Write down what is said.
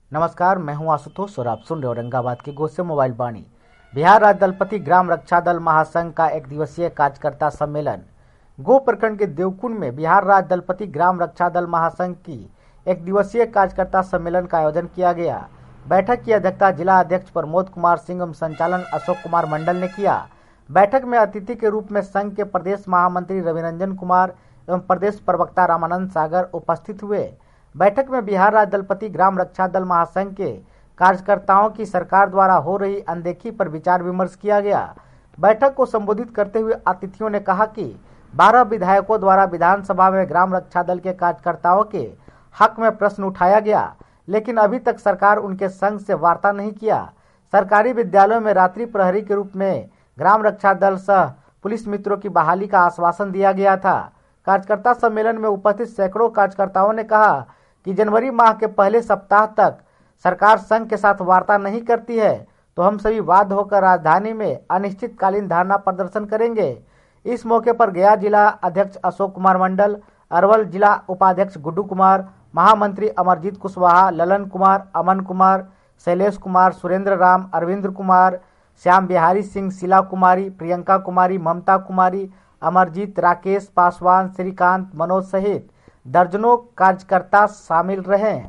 नमस्कार, मैं हूं आशुतोष और आप सुन रहे हो औरंगाबाद की गोसे मोबाइल वाणी। बिहार राज्य दलपति ग्राम रक्षा दल महासंघ का एक दिवसीय कार्यकर्ता सम्मेलन गो प्रखंड के देवकुंड में बिहार राज्य दलपति ग्राम रक्षा दल महासंघ की एक दिवसीय कार्यकर्ता सम्मेलन का आयोजन किया गया। बैठक की अध्यक्षता जिला अध्यक्ष प्रमोद कुमार सिंह एवं संचालन अशोक कुमार मंडल ने किया। बैठक में अतिथि के रूप में संघ के प्रदेश महामंत्री रविरंजन कुमार एवं प्रदेश प्रवक्ता रामानंद सागर उपस्थित हुए। बैठक में बिहार राज्य दलपति ग्राम रक्षा दल महासंघ के कार्यकर्ताओं की सरकार द्वारा हो रही अनदेखी पर विचार विमर्श किया गया। बैठक को संबोधित करते हुए अतिथियों ने कहा कि 12 विधायकों द्वारा विधानसभा में ग्राम रक्षा दल के कार्यकर्ताओं के हक में प्रश्न उठाया गया, लेकिन अभी तक सरकार उनके संघ से वार्ता नहीं किया। सरकारी विद्यालयों में रात्रि प्रहरी के रूप में ग्राम रक्षा दल सह पुलिस मित्रों की बहाली का आश्वासन दिया गया था। कार्यकर्ता सम्मेलन में उपस्थित सैकड़ों कार्यकर्ताओं ने कहा कि जनवरी माह के पहले सप्ताह तक सरकार संघ के साथ वार्ता नहीं करती है तो हम सभी बाध्य होकर राजधानी में अनिश्चितकालीन धरना प्रदर्शन करेंगे। इस मौके पर गया जिला अध्यक्ष अशोक कुमार मंडल, अरवल जिला उपाध्यक्ष गुड्डू कुमार, महामंत्री अमरजीत कुशवाहा, ललन कुमार, अमन कुमार, शैलेश कुमार, सुरेंद्र राम, अरविंद कुमार, श्याम बिहारी सिंह, शीला कुमारी, प्रियंका कुमारी, ममता कुमारी, अमरजीत, राकेश पासवान, श्रीकांत, मनोज सहित दर्जनों कार्यकर्ता शामिल रहे।